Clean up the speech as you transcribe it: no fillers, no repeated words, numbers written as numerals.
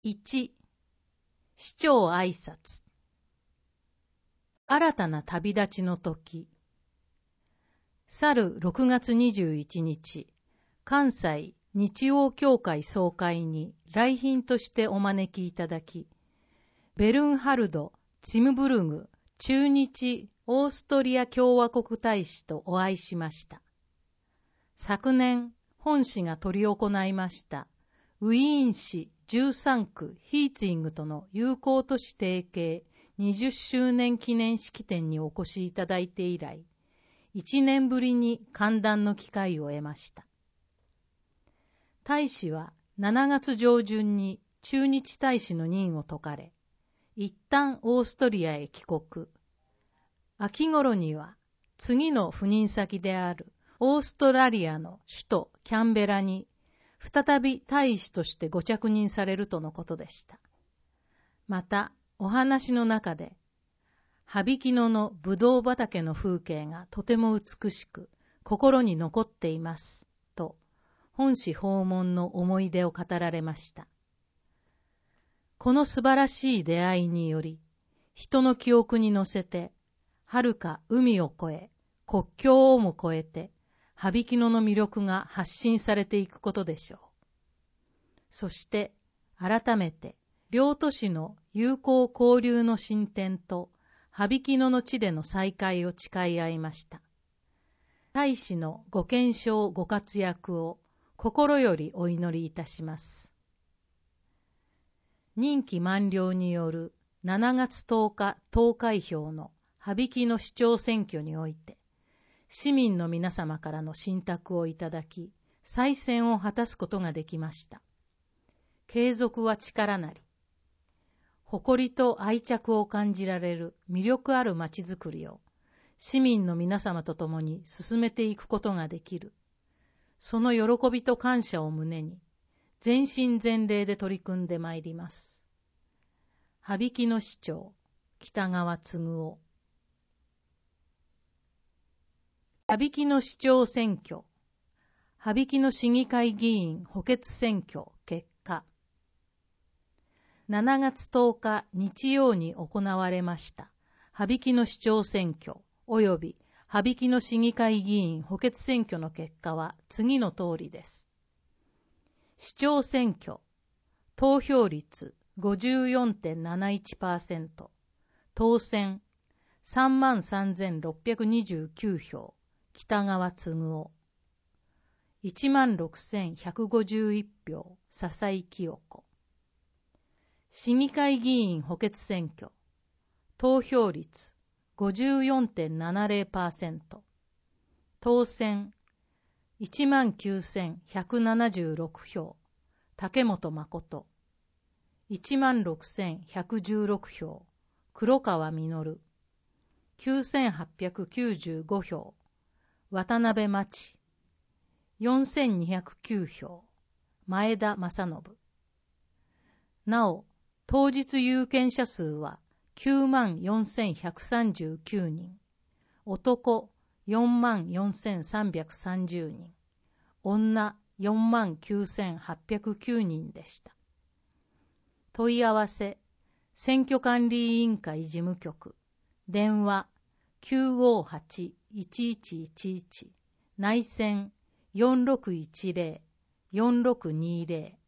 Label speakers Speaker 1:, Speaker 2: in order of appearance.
Speaker 1: 1、市長挨拶。新たな旅立ちの時。去る6月21日、関西日曜協会総会に来賓としてお招きいただき、ベルンハルド・ツィムブルグ駐日オーストリア共和国大使とお会いしました。昨年、本市が執り行いましたウィーン市13区ヒーツィングとの友好都市提携20周年記念式典にお越しいただいて以来、1年ぶりに歓談の機会を得ました。大使は7月上旬に駐日大使の任を解かれ、一旦オーストリアへ帰国。秋頃には次の赴任先であるオーストラリアの首都キャンベラに再び大使としてご着任されるとのことでした。またお話の中で、羽曳野のぶどう畑の風景がとても美しく心に残っていますと本市訪問の思い出を語られました。この素晴らしい出会いにより、人の記憶に乗せて遥か海を越え国境をも越えて羽曳野の魅力が発信されていくことでしょう。そして改めて両都市の友好交流の進展と羽曳野の地での再会を誓い合いました。大使のご健勝ご活躍を心よりお祈りいたします。任期満了による7月10日投開票の羽曳野市長選挙において、市民の皆様からの信託をいただき、再選を果たすことができました。継続は力なり。誇りと愛着を感じられる魅力あるまちづくりを市民の皆様と共に進めていくことができる。その喜びと感謝を胸に全身全霊で取り組んでまいります。羽曳野市長北川嗣夫。羽曳野市長選挙、羽曳野市議会議員補欠選挙結果。7月10日日曜に行われました羽曳野市長選挙及び羽曳野市議会議員補欠選挙の結果は次の通りです。市長選挙、投票率 54.71%、当選 33,629 票、北川嗣夫。16,151 票、笹井清子。市議会議員補欠選挙、投票率 54.70%、当選 19,176 票、竹本誠。16,116 票、黒川実。9,895 票、渡辺真知。4,209 票、前田正信。なお、当日有権者数は 94,139 人、男 44,330 人、女 49,809 人でした。問い合わせ、選挙管理委員会事務局、電話 958-1111、内線 4610-4620